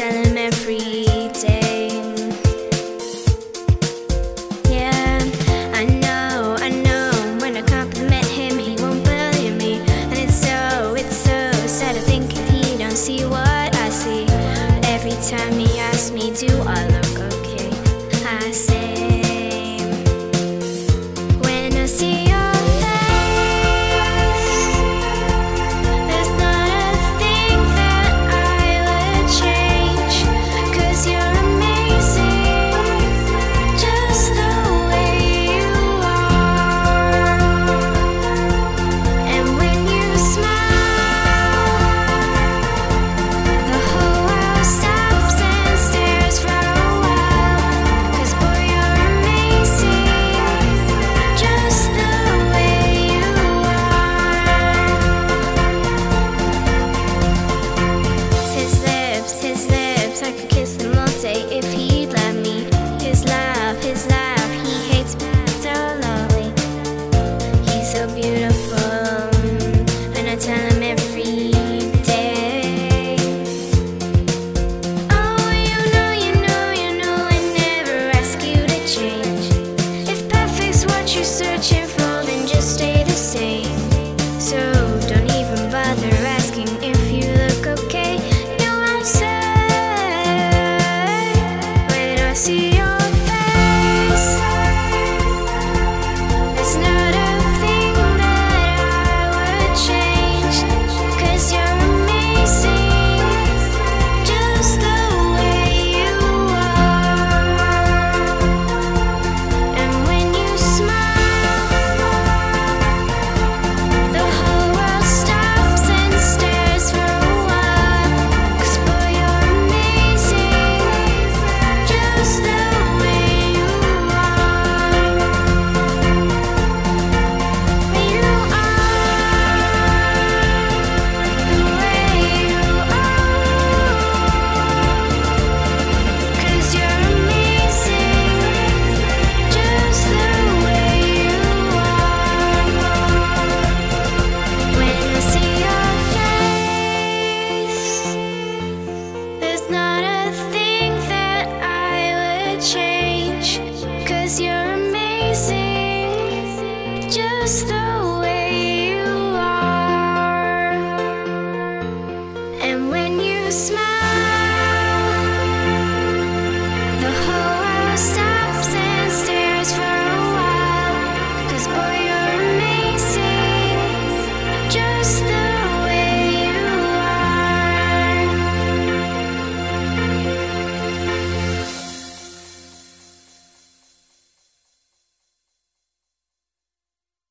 tell him every day. Yeah, I know, when I compliment him, he won't believe me. And it's so sad to think if he don't see what I see. But every time he asks me, do I look